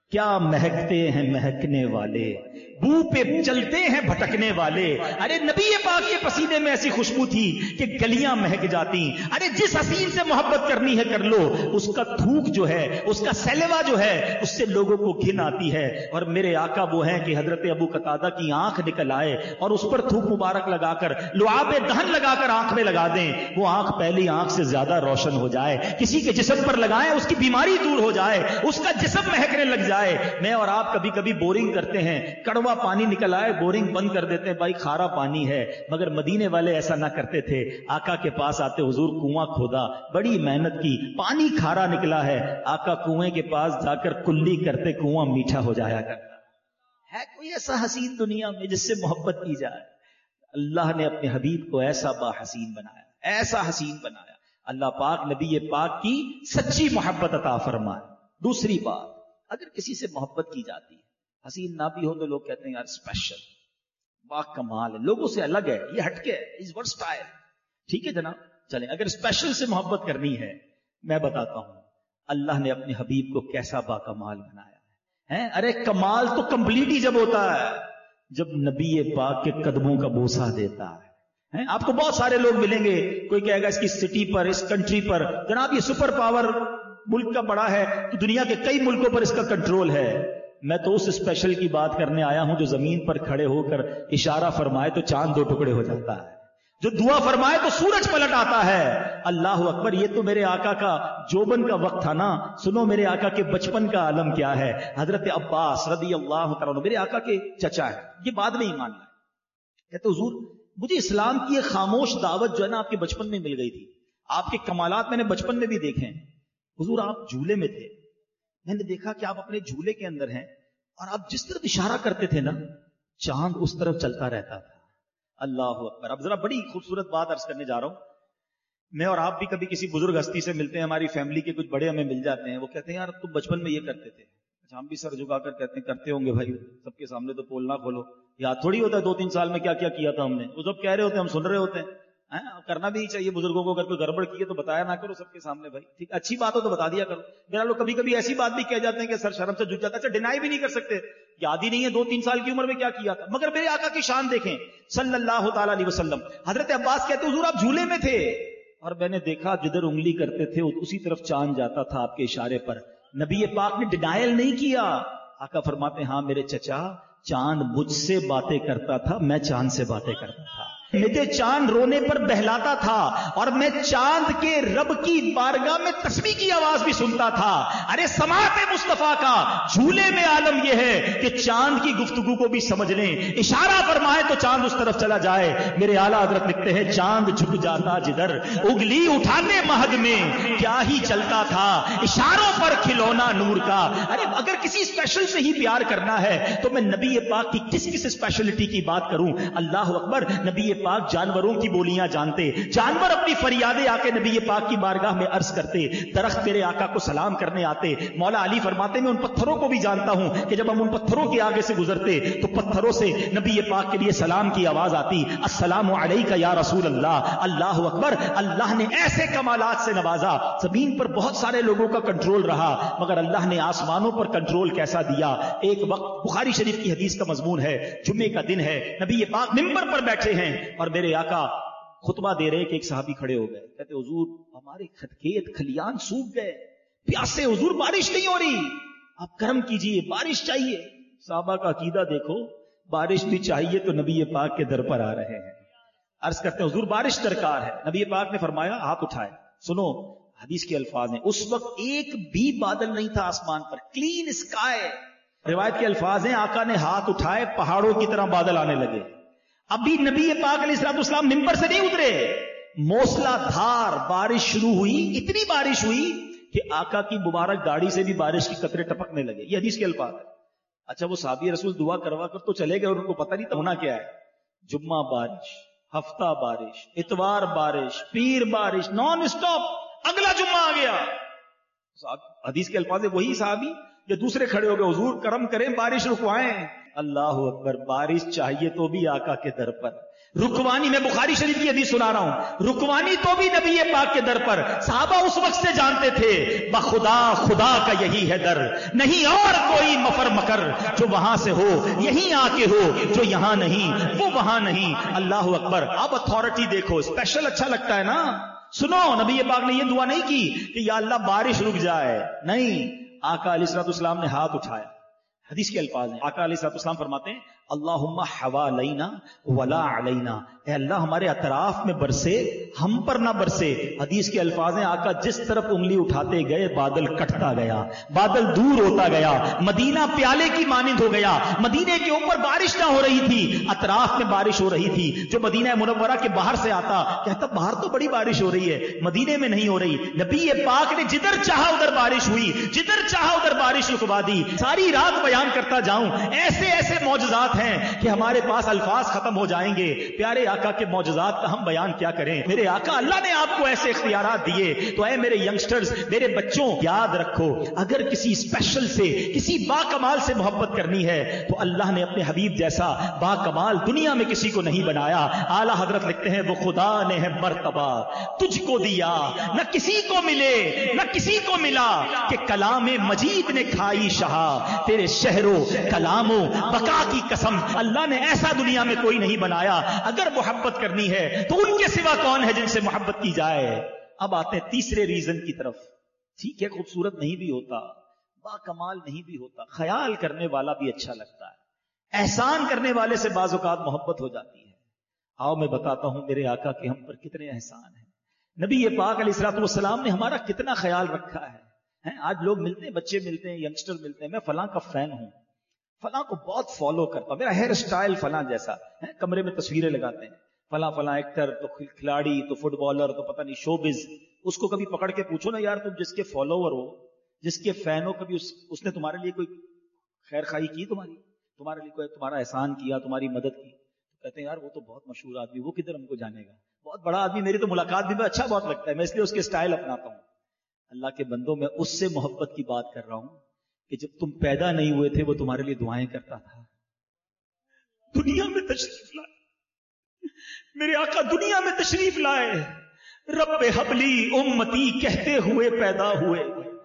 کیا مہکتے ہیں مہکنے والے، بو پہ چلتے ہیں بھٹکنے والے. ارے نبی پاک کے پسینے میں ایسی خوشبو تھی کہ گلیاں مہک جاتی. ارے جس حسین سے محبت کرنی ہے کر لو، اس کا تھوک جو ہے، اس کا سیلوا جو ہے، اس سے لوگوں کو گھن آتی ہے. اور میرے آقا وہ ہیں کہ حضرت ابو قتادہ کی آنکھ نکل آئے اور اس پر تھوک مبارک لگا کر، لعاب دہن لگا کر آنکھ میں لگا دیں، وہ آنکھ پہلی آنکھ سے زیادہ روشن ہو جائے. کسی کے جسم پر لگائیں، اس کی بیماری دور ہو جائے، اس کا جسم مہکنے لگ جائے. میں اور آپ کبھی کبھی بورنگ کرتے ہیں، کڑوا پانی نکل آئے بورنگ بند کر دیتے ہیں، بھائی کھارا پانی ہے. مگر مدینے والے ایسا نہ کرتے تھے. آقا کے پاس آتے، حضور کنواں کھودا، بڑی محنت کی، پانی کھارا نکلا ہے. آقا کنویں کے پاس جا کر کلی کرتے، کنواں میٹھا ہو جایا کرتا. ہے کوئی ایسا حسین دنیا میں جس سے محبت کی جائے؟ اللہ نے اپنے حبیب کو ایسا با حسین بنایا، ایسا حسین بنایا. اللہ پاک نبی پاک کی سچی محبت عطا فرمائے. دوسری بات، اگر کسی سے محبت کی جاتی ہے، حسین نہ بھی ہو تو لوگ کہتے ہیں یار اسپیشل، با کمال ہے، لوگوں سے الگ ہے، یہ ہٹ کے ہے، از ورسٹائل. ٹھیک ہے جناب، چلیں. اگر اسپیشل سے محبت کرنی ہے، میں بتاتا ہوں اللہ نے اپنے حبیب کو کیسا با کمال بنایا ہے. ارے کمال تو کمپلیٹ ہی جب ہوتا ہے جب نبی پاک کے قدموں کا بوسہ دیتا ہے. آپ کو بہت سارے لوگ ملیں گے، کوئی کہے گا اس کی سٹی پر، اس کنٹری پر، جناب یہ سپر پاور ملک کا بڑا ہے تو دنیا کے کئی ملکوں پر اس کا کنٹرول ہے. میں تو اس اسپیشل کی بات کرنے آیا ہوں جو زمین پر کھڑے ہو کر اشارہ فرمائے تو چاند دو ٹکڑے ہو جاتا ہے، جو دعا فرمائے تو سورج پلٹ آتا ہے. اللہ اکبر. یہ تو میرے آقا کا جوبن کا وقت تھا نا. سنو میرے آقا کے بچپن کا عالم کیا ہے. حضرت عباس رضی اللہ تعالیٰ عنہ میرے آقا کے چچا ہے. یہ بعد میں ایمان لائے. کہتے حضور مجھے اسلام کی ایک خاموش دعوت جو ہے نا آپ کے بچپن میں مل گئی تھی. آپ کے کمالات میں نے بچپن میں بھی دیکھے ہیں. حضور آپ جھولے میں تھے، میں نے دیکھا کہ آپ اپنے جھولے کے اندر ہیں اور آپ جس طرف اشارہ کرتے تھے نا چاند اس طرف چلتا رہتا تھا. اللہ اکبر. اب ذرا بڑی خوبصورت بات عرض کرنے جا رہا ہوں. میں اور آپ بھی کبھی کسی بزرگ ہستی سے ملتے ہیں، ہماری فیملی کے کچھ بڑے ہمیں مل جاتے ہیں، وہ کہتے ہیں یار تم بچپن میں یہ کرتے تھے. اچھا ہم بھی سر جھکا کر کہتے ہیں کرتے ہوں گے بھائی، سب کے سامنے تو پول نہ کھولو. یاد تھوڑی ہوتا ہے دو تین سال میں کیا کیا کیا تھا ہم نے. وہ سب کہہ رہے ہوتے ہیں، ہم سن رہے ہوتے ہیں. کرنا بھی چاہیے بزرگوں کو. اگر کوئی گڑبڑ کی ہے تو بتایا نہ کرو سب کے سامنے بھائی، ٹھیک اچھی بات ہو تو بتا دیا کرو. میرا لوگ کبھی کبھی ایسی بات بھی کہہ جاتے ہیں کہ سر شرم سے جھک جاتا ہے. اچھا ڈینائی بھی نہیں کر سکتے، یاد ہی نہیں ہے دو تین سال کی عمر میں کیا کیا تھا. مگر میرے آقا کی شان دیکھیں صلی اللہ تعالی علیہ وسلم. حضرت عباس کہتے حضور آپ جھولے میں تھے اور میں نے دیکھا جدھر انگلی کرتے تھے اسی طرف چاند جاتا تھا آپ کے اشارے پر. نبی پاک نے ڈینائل نہیں کیا. آقا فرماتے ہاں میرے چچا چاند مجھ سے باتیں کرتا تھا، میں چاند سے باتیں کرتا تھا. مجھے چاند رونے پر بہلاتا تھا اور میں چاند کے رب کی بارگاہ میں تسبیح کی آواز بھی سنتا تھا. ارے سماعت مصطفیٰ کا جھولے میں عالم یہ ہے کہ چاند کی گفتگو کو بھی سمجھ لیں. اشارہ فرمائے تو چاند اس طرف چلا جائے. میرے اعلیٰ حضرت لکھتے ہیں چاند جھک جاتا جدھر اگلی اٹھانے مہد میں کیا ہی چلتا تھا اشاروں پر کھلونا نور کا. ارے اگر کسی اسپیشل سے ہی پیار کرنا ہے تو میں نبی پاک کی کس کس اسپیشلٹی کی بات کروں. اللہ اکبر. نبی پاک جانوروں کی بولیاں جانتے، جانور اپنی فریادیں آ کے نبی پاک کی بارگاہ میں عرض کرتے. درخت تیرے آقا کو سلام کرنے آتے. مولا علی فرماتے میں ان پتھروں کو بھی جانتا ہوں کہ جب ہم ان پتھروں کے آگے سے گزرتے تو پتھروں سے نبی پاک کے لیے سلام کی آواز آتی، السلام علیکہ یا رسول اللہ. اللہ اکبر. اللہ نے ایسے کمالات سے نوازا. زمین پر بہت سارے لوگوں کا کنٹرول رہا مگر اللہ نے آسمانوں پر کنٹرول کیسا دیا. ایک وقت بخاری شریف کی حدیث کا مضمون ہے، جمعے کا دن ہے، نبی پاک منبر پر بیٹھے ہیں اور میرے آقا خطبہ دے رہے کہ ایک صحابی کھڑے ہو گئے. کہتے حضور ہمارے کھیت کھلیان سوکھ گئے، پیاسے حضور بارش نہیں ہو رہی، آپ کرم کیجئے بارش چاہیے. صحابہ کا عقیدہ دیکھو، بارش بھی چاہیے تو نبی پاک کے در پر آ رہے ہیں. عرض کرتے ہیں حضور بارش درکار ہے. نبی پاک نے فرمایا ہاتھ اٹھائے. سنو حدیث کے الفاظ ہیں، اس وقت ایک بھی بادل نہیں تھا آسمان پر، کلین اسکائے. روایت کے الفاظ ہیں آقا نے ہاتھ اٹھائے، پہاڑوں کی طرح بادل آنے لگے. ابھی نبی پاک علیہ الصلوۃ والسلام منبر سے نہیں اترے، موسلا دھار بارش شروع ہوئی. اتنی بارش ہوئی کہ آقا کی مبارک داڑھی سے بھی بارش کی قطرے ٹپکنے لگے. یہ حدیث کے الفاظ ہے. اچھا وہ صحابی رسول دعا کروا کر تو چلے گئے اور ان کو پتہ نہیں تھا ہونا کیا ہے. جمعہ بارش، ہفتہ بارش، اتوار بارش، پیر بارش، نان اسٹاپ. اگلا جمعہ آ گیا. حدیث کے الفاظ ہے وہی صحابی جو دوسرے کھڑے ہو گئے، حضور کرم کریں بارش رکوائیں. اللہ اکبر. بارش چاہیے تو بھی آقا کے در پر. رکوانی، میں بخاری شریف کی حدیث سنا رہا ہوں، رکوانی تو بھی نبی پاک کے در پر. صحابہ اس وقت سے جانتے تھے بخدا خدا کا یہی ہے در، نہیں اور کوئی مفر مکر جو وہاں سے ہو یہیں آ کے ہو، جو یہاں نہیں وہ وہاں نہیں. اللہ اکبر. اب اتھارٹی دیکھو، اسپیشل اچھا لگتا ہے نا. سنو، نبی پاک نے یہ دعا نہیں کی کہ یا اللہ بارش رک جائے، نہیں. آقا علیہ الصلوۃ والسلام نے ہاتھ اٹھایا. حدیث کے الفاظ ہیں، آقا علیہ الصلوۃ والسلام فرماتے ہیں اللہم حوالینا ولا علینا، اے اللہ ہمارے اطراف میں برسے، ہم پر نہ برسے. حدیث کے الفاظ ہیں آقا جس طرف انگلی اٹھاتے گئے بادل کٹتا گیا، بادل دور ہوتا گیا، مدینہ پیالے کی مانند ہو گیا. مدینے کے اوپر بارش نہ ہو رہی تھی، اطراف میں بارش ہو رہی تھی. جو مدینہ منورہ کے باہر سے آتا کہتا باہر تو بڑی بارش ہو رہی ہے، مدینے میں نہیں ہو رہی. نبی پاک نے جدھر چاہا ادھر بارش ہوئی، جدھر چاہا ادھر بارش رکوا دی. ساری رات بیان کرتا جاؤں، ایسے ایسے معجزات ہیں کہ ہمارے پاس الفاظ ختم ہو جائیں گے. پیارے آقا کے معجزات کا ہم بیان کیا کریں. میرے آقا اللہ نے آپ کو ایسے اختیارات دیے تو اے میرے ینگسٹرز، میرے بچوں، یاد رکھو اگر کسی اسپیشل سے، کسی با کمال سے محبت کرنی ہے تو اللہ نے اپنے حبیب جیسا با کمال دنیا میں کسی کو نہیں بنایا. اعلیٰ حضرت لکھتے ہیں وہ خدا نے ہے مرتبہ تجھ کو دیا، نہ کسی کو ملے نہ کسی کو ملا، کہ کلام مجید نے کھائی شہا تیرے شہروں کلاموں بقا کی قسم. اللہ نے ایسا دنیا میں کوئی نہیں بنایا. اگر محبت کرنی ہے تو ان کے سوا کون ہے جن سے محبت کی جائے. اب آتے ہیں تیسرے ریزن کی طرف. ٹھیک ہے خوبصورت نہیں بھی ہوتا، با کمال نہیں بھی ہوتا، خیال کرنے والا بھی اچھا لگتا ہے، احسان کرنے والے سے بعض اوقات محبت ہو جاتی ہے. آؤ میں بتاتا ہوں میرے آقا کے ہم پر کتنے احسان ہیں. نبی پاک علیہ الصلوۃ والسلام نے ہمارا کتنا خیال رکھا ہے. آج لوگ ملتے ہیں، بچے ملتے ہیں، ینگسٹر ملتے ہیں، میں فلاں کا فین ہوں، فلاں کو بہت فالو کرتا ہوں، میرا ہیئر سٹائل فلاں جیسا ہے، کمرے میں تصویریں لگاتے ہیں، فلاں فلاں ایکٹر، تو کھلاڑی، تو فٹ بالر، تو پتہ نہیں شوبز. اس کو کبھی پکڑ کے پوچھو نا یار تم جس کے فالوور ہو، جس کے فین ہو، کبھی اس, اس نے تمہارے لیے کوئی خیر خواہی کی، تمہاری تمہارے لیے کوئی تمہارا احسان کیا، تمہاری مدد کی؟ کہتے ہیں یار وہ تو بہت مشہور آدمی، وہ کدھر ہم کو جانے گا، بہت بڑا آدمی، میری تو ملاقات بھی میں اچھا بہت لگتا ہے، میں اس لیے اس کے سٹائل اپناتا ہوں. اللہ کے بندوں میں اس سے محبت کی بات کر رہا ہوں کہ جب تم پیدا نہیں ہوئے تھے وہ تمہارے لیے دعائیں کرتا تھا. دنیا میں تشریف لائے میرے آقا، دنیا میں تشریف لائے، رب حبلی امتی کہتے ہوئے پیدا ہوئے.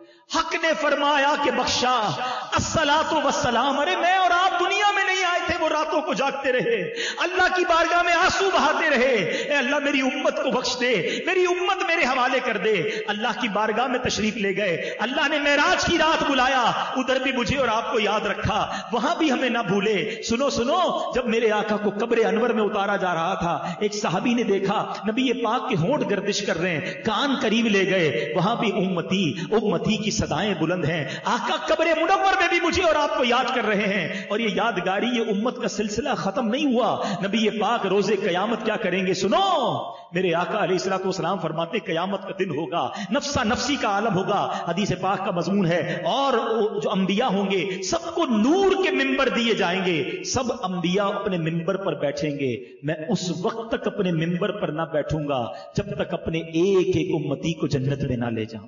حق نے فرمایا کہ بخشا الصلاۃ والسلام. ارے میں اور آپ دنیا میں نہیں آئے تھے، وہ راتوں کو جاگتے رہے، اللہ کی بارگاہ میں آنسو بہاتے رہے، اے اللہ میری امت کو بخش دے، میری امت میرے حوالے کر دے. اللہ کی بارگاہ میں تشریف لے گئے، اللہ نے معراج کی رات بلایا، ادھر بھی مجھے اور آپ کو یاد رکھا، وہاں بھی ہمیں نہ بھولے. سنو سنو، جب میرے آقا کو قبر انور میں اتارا جا رہا تھا، ایک صحابی نے دیکھا نبی پاک کے ہونٹ گردش کر رہے ہیں، کان قریب لے گئے، وہاں بھی امتی امتی کی صدائیں بلند ہیں. آقا قبر منور میں بھی مجھے اور آپ کو یاد کر رہے ہیں. اور یہ یادگاری، یہ امت کا سلسلہ ختم نہیں ہوا. نبی پاک روزے قیامت کیا کریں گے؟ سنو، میرے آقا علیہ الصلوۃ والسلام فرماتے قیامت کا دن ہوگا، نفسا نفسی کا عالم ہوگا. حدیث پاک کا مضمون ہے. اور جو انبیاء ہوں گے سب کو نور کے ممبر دیے جائیں گے، سب انبیاء اپنے ممبر پر بیٹھیں گے. میں اس وقت تک اپنے ممبر پر نہ بیٹھوں گا جب تک اپنے ایک ایک امتی کو جنت میں نہ لے جاؤں.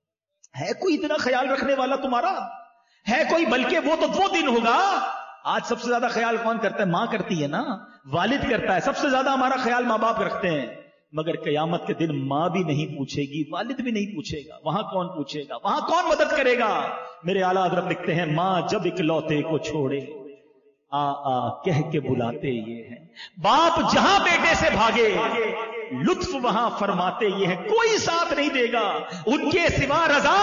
ہے کوئی اتنا خیال رکھنے والا تمہارا؟ ہے کوئی؟ بلکہ وہ تو وہ دن ہوگا. آج سب سے زیادہ خیال کون کرتا ہے؟ ماں کرتی ہے نا، والد کرتا ہے. سب سے زیادہ ہمارا خیال ماں باپ رکھتے ہیں. مگر قیامت کے دن ماں بھی نہیں پوچھے گی، والد بھی نہیں پوچھے گا. وہاں کون پوچھے گا؟ وہاں کون مدد کرے گا؟ میرے اعلیٰ حضرت لکھتے ہیں ماں جب اکلوتے کو چھوڑے آ آ کہہ کے بلاتے یہ ہیں، باپ جہاں بیٹے سے بھاگے لطف وہاں فرماتے یہ ہے. کوئی ساتھ نہیں دے گا ان کے سوا رضا،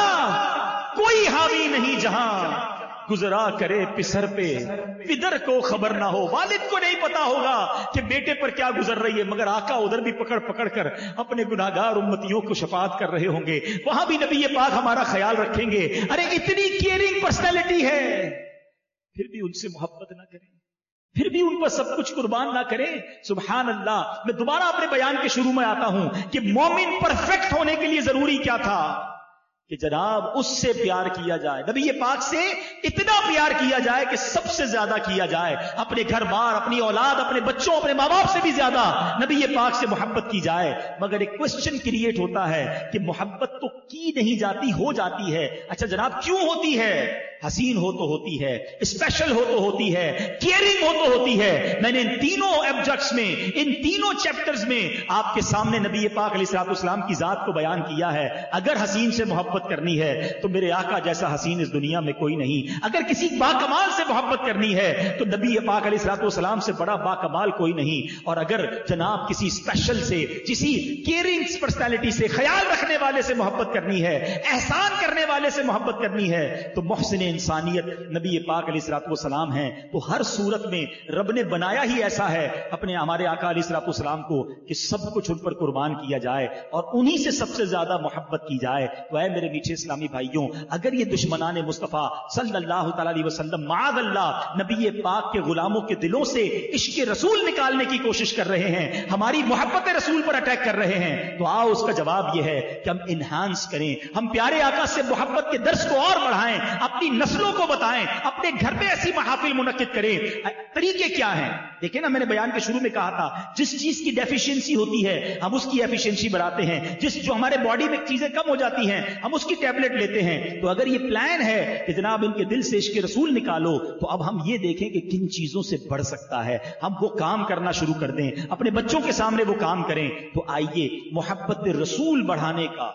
کوئی حاوی نہیں جہاں گزرا کرے پسر پہ پدر کو خبر نہ ہو. والد کو نہیں پتا ہوگا کہ بیٹے پر کیا گزر رہی ہے، مگر آقا ادھر بھی پکڑ پکڑ کر اپنے گناہگار امتیوں کو شفاعت کر رہے ہوں گے. وہاں بھی نبی پاک ہمارا خیال رکھیں گے. ارے اتنی کیئرنگ پرسنالٹی ہے، پھر بھی ان سے محبت نہ کریں، پھر بھی ان پر سب کچھ قربان نہ کریں. سبحان اللہ. میں دوبارہ اپنے بیان کے شروع میں آتا ہوں کہ مومن پرفیکٹ ہونے کے لیے ضروری کیا تھا کہ جناب اس سے پیار کیا جائے، نبی پاک سے اتنا پیار کیا جائے کہ سب سے زیادہ کیا جائے، اپنے گھر بار، اپنی اولاد، اپنے بچوں، اپنے ماں باپ سے بھی زیادہ نبی پاک سے محبت کی جائے. مگر ایک کوشچن کریٹ ہوتا ہے کہ محبت تو کی نہیں جاتی، ہو جاتی ہے. اچھا جناب کیوں ہوتی ہے؟ حسین ہو تو ہوتی ہے، اسپیشل ہو تو ہوتی ہے، کیئرنگ ہو تو ہوتی ہے. میں نے ان تینوں ایبجیکٹس میں، ان تینوں چیپٹرز میں آپ کے سامنے نبی پاک علیہ الصلوۃ والسلام کی ذات کو بیان کیا ہے. اگر حسین سے محبت کرنی ہے تو میرے آقا جیسا حسین اس دنیا میں کوئی نہیں. اگر کسی با کمال سے محبت کرنی ہے تو نبی پاک علیہ الصلوۃ والسلام سے بڑا با کمال کوئی نہیں. اور اگر جناب کسی اسپیشل سے، کسی کیئرنگ پرسنالٹی سے، خیال رکھنے والے سے محبت کرنی ہے، احسان کرنے والے سے محبت کرنی ہے، تو محسن انسانیت نبی پاک علیہ الصلوۃ والسلام ہیں. تو ہر صورت میں رب نے بنایا ہی ایسا ہے اپنے ہمارے آقا علیہ الصلوۃ والسلام کو کہ سب کچھ ان پر قربان کیا جائے اور انہی سے سب سے زیادہ محبت کی جائے. تو اے میرے میٹھے اسلامی بھائیوں، اگر یہ دشمنان مصطفیٰ صلی اللہ تعالی علیہ وسلم معاذ اللہ نبی پاک کے غلاموں کے دلوں سے عشق رسول نکالنے کی کوشش کر رہے ہیں، ہماری محبت رسول پر اٹیک کر رہے ہیں، تو آؤ اس کا جواب یہ ہے کہ ہم انہانس کریں، ہم پیارے آقا سے محبت کے درس کو اور بڑھائیں، اپنی نسلوں کو بتائیں، اپنے گھر میں ایسی محافل منعقد کریں. طریقے کیا ہیں؟ دیکھیں نا، میں نے بیان کے شروع میں کہا تھا جس چیز کی ڈیفیشنسی ہوتی ہے ہم اس کی ایفیشنسی بڑھاتے ہیں، جس جو ہمارے باڈی میں چیزیں کم ہو جاتی ہیں ہم اس کی ٹیبلٹ لیتے ہیں. تو اگر یہ پلان ہے کہ جناب ان کے دل سے عشق رسول نکالو، تو اب ہم یہ دیکھیں کہ کن چیزوں سے بڑھ سکتا ہے، ہم وہ کام کرنا شروع کر دیں، اپنے بچوں کے سامنے وہ کام کریں. تو آئیے محبت رسول بڑھانے کا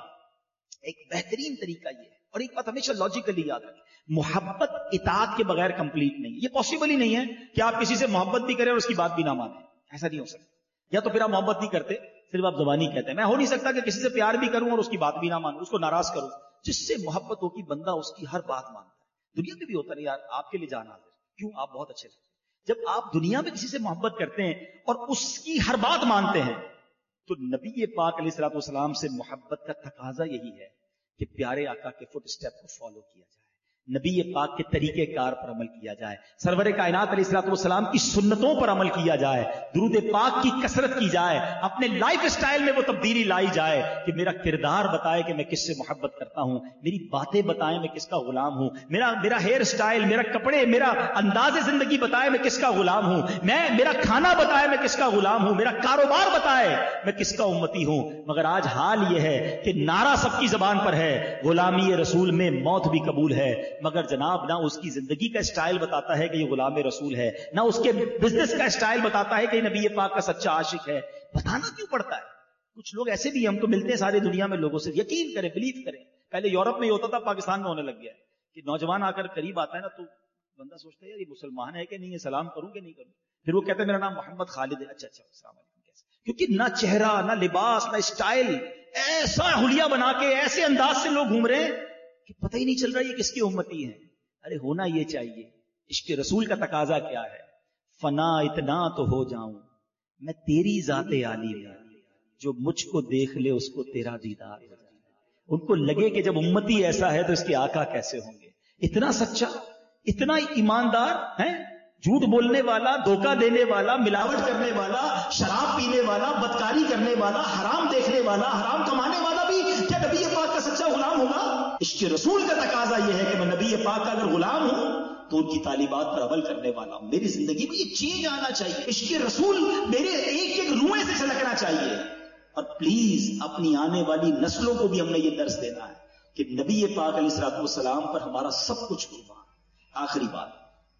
ایک بہترین طریقہ یہ ہے. اور ایک بات ہمیشہ لاجیکلی یاد رکھیں، محبت اطاعت کے بغیر کمپلیٹ نہیں. یہ پاسبل ہی نہیں ہے کہ آپ کسی سے محبت بھی کریں اور اس کی بات بھی نہ مانیں. ایسا نہیں ہو سکتا. یا تو پھر آپ محبت نہیں کرتے، صرف آپ زبانی کہتے ہیں. میں ہو نہیں سکتا کہ کسی سے پیار بھی کروں اور اس کی بات بھی نہ مانوں، اس کو ناراض کروں. جس سے محبت ہوگی بندہ اس کی ہر بات مانتا ہے. دنیا میں بھی ہوتا ہے یار، آپ کے لیے جان حاضر، کیوں؟ آپ بہت اچھے لگتے ہیں. جب آپ دنیا میں کسی سے محبت کرتے ہیں اور اس کی ہر بات مانتے ہیں، تو نبی پاک علیہ الصلوۃ والسلام سے محبت کا تقاضا یہی ہے کہ پیارے آقا کے فٹ اسٹیپ کو فالو کیا جائے، نبی پاک کے طریقہ کار پر عمل کیا جائے، سرور کائنات علیہ الصلوۃ والسلام کی سنتوں پر عمل کیا جائے، درود پاک کی کثرت کی جائے، اپنے لائف اسٹائل میں وہ تبدیلی لائی جائے کہ میرا کردار بتائے کہ میں کس سے محبت کرتا ہوں، میری باتیں بتائیں میں کس کا غلام ہوں، میرا میرا ہیئر اسٹائل، میرا کپڑے، میرا انداز زندگی بتائے میں کس کا غلام ہوں، میں میرا کھانا بتائے میں کس کا غلام ہوں، میرا کاروبار بتائے میں کس کا امتی ہوں. مگر آج حال یہ ہے کہ نعرہ سب کی زبان پر ہے، غلامی رسول میں موت بھی قبول ہے، مگر جناب نہ اس کی زندگی کا اسٹائل بتاتا ہے کہ یہ غلام رسول ہے، نہ اس کے بزنس کا اسٹائل بتاتا ہے کہ یہ نبی پاک کا سچا عاشق ہے. بتانا کیوں پڑتا ہے؟ کچھ لوگ ایسے بھی، ہم تو ملتے ہیں ساری دنیا میں لوگوں سے، یقین کریں، بلیو کریں، پہلے یورپ میں ہی ہوتا تھا، پاکستان میں ہونے لگ گیا ہے کہ نوجوان آ کر قریب آتا ہے نا تو بندہ سوچتا ہے یار یہ مسلمان ہے کہ نہیں، یہ سلام کروں کہ نہیں کروں. پھر وہ کہتا ہے میرا نام محمد خالد ہے. اچھا اچھا السلام علیکم. کیسے؟ کیونکہ نہ چہرہ، نہ لباس، نہ اسٹائل، ایسا حلیہ بنا کے ایسے انداز سے لوگ گھوم رہے ہیں کہ پتہ ہی نہیں چل رہا یہ کس کی امتی ہے. ارے ہونا یہ چاہیے. عشق رسول کا تقاضا کیا ہے؟ فنا اتنا تو ہو جاؤں میں تیری ذات عالی میں، جو مجھ کو دیکھ لے اس کو تیرا دیدار ہو جائے. ان کو لگے کہ جب امتی ایسا ہے تو اس کے آقا کیسے ہوں گے. اتنا سچا، اتنا ایماندار ہے، جھوٹ بولنے والا، دھوکہ دینے والا، ملاوٹ کرنے والا، شراب پینے والا، بدکاری کرنے والا، حرام دیکھنے والا، حرام کمانے والا بھی کیا نبی پاک کا سچا غلام ہوگا؟ عشق رسول کا تقاضا یہ ہے کہ میں نبی پاک کا اگر غلام ہوں تو ان کی تعلیمات پر عمل کرنے والا ہوں. میری زندگی میں یہ چینج آنا چاہیے، عشق رسول میرے ایک ایک روئے سے چھلکنا چاہیے. اور پلیز اپنی آنے والی نسلوں کو بھی ہم نے یہ درس دینا ہے کہ نبی پاک علیہ الصلوۃ والسلام پر ہمارا سب کچھ قربان. آخری بات،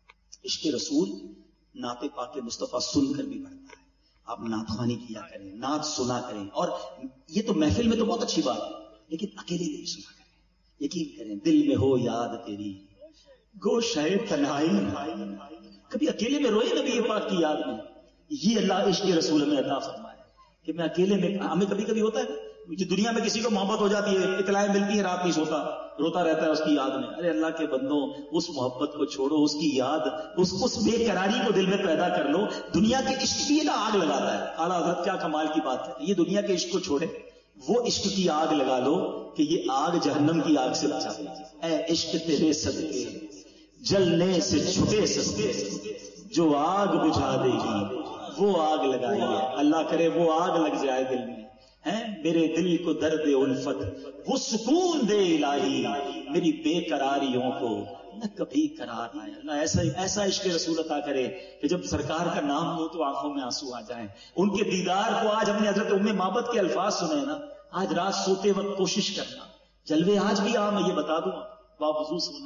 عشق رسول نعت پاک مصطفیٰ سن کر بھی بڑھتا ہے. آپ نعت خوانی کیا کریں، نعت سنا کریں. اور یہ تو محفل میں تو بہت اچھی بات ہے، لیکن اکیلے نہیں سنا کریں. یقین کریں دل میں ہو یاد تیری گوشۂ تنہائی، کبھی اکیلے میں روئے نبی پاک کی یاد میں. یہ اللہ عشق رسول ہمیں عطا فرمائے کہ میں اکیلے میں، ہمیں کبھی کبھی ہوتا ہے کہ دنیا میں کسی کو محبت ہو جاتی ہے، اطلاعیں ملتی ہیں، رات نہیں سوتا، روتا رہتا ہے اس کی یاد میں. ارے اللہ کے بندوں، اس محبت کو چھوڑو، اس کی یاد، اس اس بے قراری کو دل میں پیدا کر لو. دنیا کے عشق بھی نا آگ لگاتا ہے. اعلیٰ حضرت کیا کمال کی بات ہے، یہ دنیا کے عشق کو چھوڑے، وہ عشق کی آگ لگا لو کہ یہ آگ جہنم کی آگ سے بچا دے. اے عشق تیرے صدقے جلنے سے چھٹے سستے، جو آگ بجھا دے گی وہ آگ لگائی ہے. اللہ کرے وہ آگ لگ جائے دل میں. ہیں میرے دل کو درد الفت وہ سکون دے الہی، میری بے قراریوں کو نہ کبھی قرار آئے. اللہ ایسا ایسا عشق رسول عطا کرے کہ جب سرکار کا نام ہو تو آنکھوں میں آنسو آ جائیں. ان کے دیدار کو آج ہم نے حضرت ام معبد کے الفاظ سنے نا، آج رات سوتے وقت کوشش کرنا. جلوے آج بھی عام ہے، یہ بتا دوں، باوضو سونا،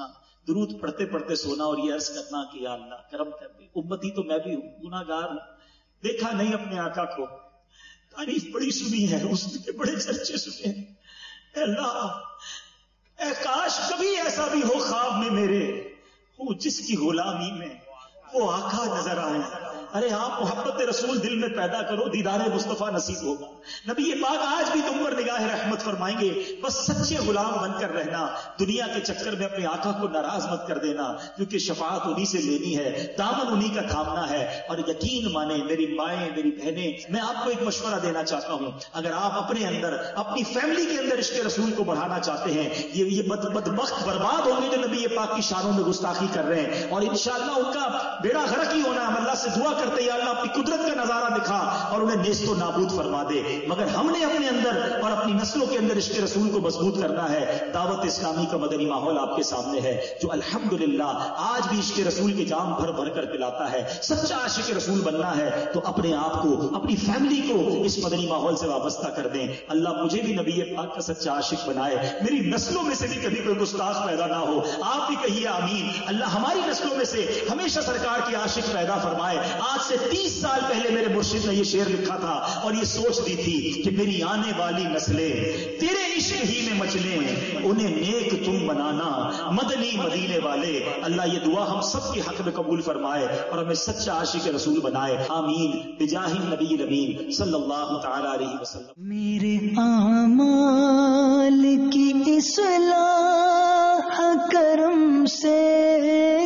درود پڑھتے پڑھتے سونا اور یہ عرض کرنا کہ یا اللہ کرم کر دے، امتی تو میں بھی ہوں، گناہ گار ہوں، دیکھا نہیں اپنے آقا کو، تعریف بڑی سنی ہے، اس کے بڑے چرچے سنے ہیں، اے اللہ اے کاش کبھی ایسا بھی ہو خواب میں میرے ہوں جس کی غلامی میں وہ آقا نظر آئے۔ ارے آپ محبت رسول دل میں پیدا کرو، دیدار مصطفیٰ نصیب ہوگا۔ نبی پاک آج بھی تم پر نگاہ رحمت فرمائیں گے، بس سچے غلام بن کر رہنا، دنیا کے چکر میں اپنے آقا کو ناراض مت کر دینا، کیونکہ شفاعت انہی سے لینی ہے، دامن انہی کا تھامنا ہے۔ اور یقین مانیں میری مائیں میری بہنیں، میں آپ کو ایک مشورہ دینا چاہتا ہوں، اگر آپ اپنے اندر اپنی فیملی کے اندر عشق رسول کو بڑھانا چاہتے ہیں، یہ یہ بد بدبخت برباد ہوں گے جو نبی پاک کی شانوں میں گستاخی کر رہے ہیں، اور انشاءاللہ ان کا بیڑا غرق ہی ہونا ہے۔ ہم اللہ سے دعا کرتے یا اللہ اپنی قدرت کا نظارہ دکھا اور انہیں نیست و نابود فرما دے، مگر ہم نے اپنے اندر اور اپنی نسلوں کے اندر عشق رسول کو مضبوط کرنا ہے۔ دعوت اسلامی کا مدنی ماحول آپ کے سامنے ہے جو الحمدللہ آج بھی عشق رسول کے جام بھر بھر کر پلاتا ہے۔ سچا عاشق رسول بننا ہے تو اپنے آپ کو اپنی فیملی کو اس مدنی ماحول سے وابستہ کر دیں۔ اللہ مجھے بھی نبی پاک کا سچا عاشق بنائے، میری نسلوں میں سے بھی کبھی کوئی گستاخ پیدا نہ ہو، آپ بھی کہیے آمین۔ اللہ ہماری نسلوں میں سے ہمیشہ سرکار کے عاشق پیدا فرمائے۔ آج سے تیس سال پہلے میرے مرشد نے یہ شعر لکھا تھا اور یہ سوچ دی تھی کہ میری آنے والی نسلیں تیرے عشق ہی میں مچلیں، انہیں نیک تم بنانا مدنی مدینے والے۔ اللہ یہ دعا ہم سب کے حق میں قبول فرمائے اور ہمیں سچا عاشق رسول بنائے، آمین بجاہ النبی الامین صلی اللہ تعالی علیہ وسلم۔ میرے اعمال کی اصلاح کرم سے